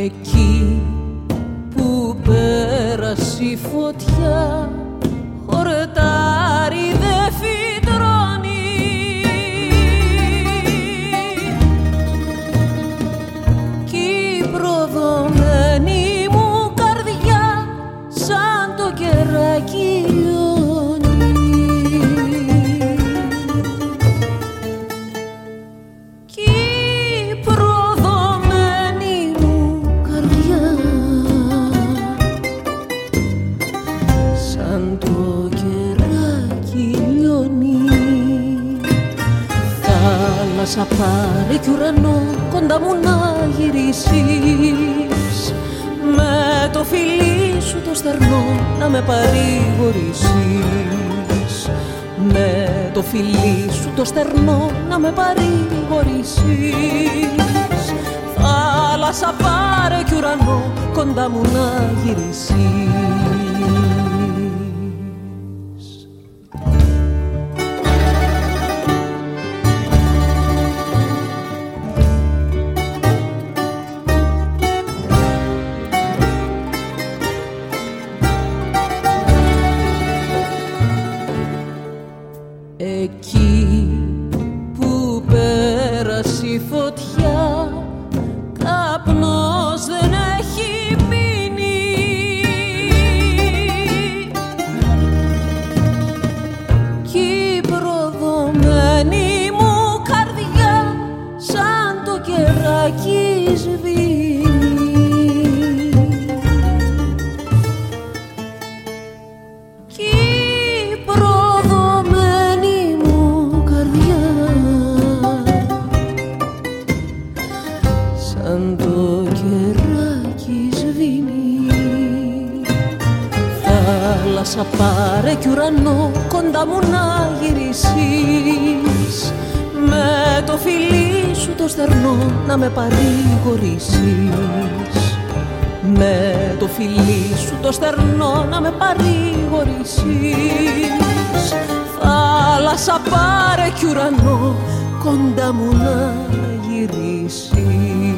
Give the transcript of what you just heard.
Εκεί που πέρασε η φωτιά, χορτάρι δε φυτρώνει. Κι η προδομένη μου καρδιά σαν το κεράκι λιώνει. Κι η προδομένη μου καρδιά σαν το κεράκι λιώνει. Θάλασσα πάρε κι ουρανό κοντά μου να γυρίσεις, με το φιλί σου το στερνό να με παρηγορήσεις, με το φιλί σου το στερνό να με παρηγορήσεις. Θάλασσα πάρε κι ουρανό κοντά μου να γυρίσεις. Εκεί που πέρασε η φωτιά, καπνός δεν έχει μείνει. Κι η προδομένη μου καρδιά σαν το κεράκι σβήνει. Κι η προδομένη μου καρδιά σαν το κεράκι σβήνει. Θάλασσα πάρε κι ουρανό κοντά μου να γυρίσεις, με το φιλί σου το στερνό να με παρηγορήσεις, με το φιλί σου το στερνό να με παρηγορήσεις. Θάλασσα πάρε κι ουρανό κοντά μου να γυρίσεις.